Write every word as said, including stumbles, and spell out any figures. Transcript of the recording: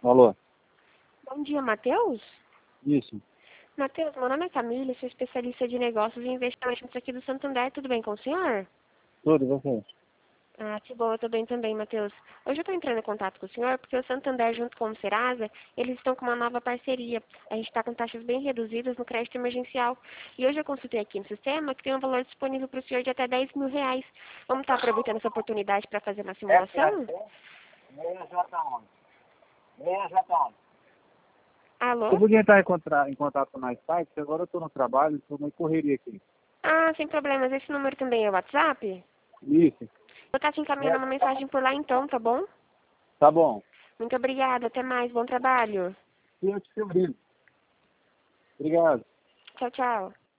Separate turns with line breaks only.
Alô?
Bom dia, Matheus?
Isso.
Matheus, meu nome é Camila, sou especialista de negócios e investimentos aqui do Santander. Tudo bem com o senhor?
Tudo, e você?
Ah, que bom, eu tô bem também, Matheus. Hoje eu estou entrando em contato com o senhor porque o Santander, junto com o Serasa, eles estão com uma nova parceria. A gente está com taxas bem reduzidas no crédito emergencial. E hoje eu consultei aqui no sistema que tem um valor disponível para o senhor de até dez mil reais. Vamos estar aproveitando essa oportunidade para fazer uma simulação? Alô?
Eu podia entrar em, contra... em contato com nós site, porque agora eu estou no trabalho, estou meio correria aqui.
Ah, sem problemas. Esse número também é o WhatsApp?
Isso.
Vou estar te encaminhando uma mensagem por lá então, tá bom?
Tá bom.
Muito obrigada, até mais, bom trabalho.
E eu te ouvindo. Obrigado.
Tchau, tchau.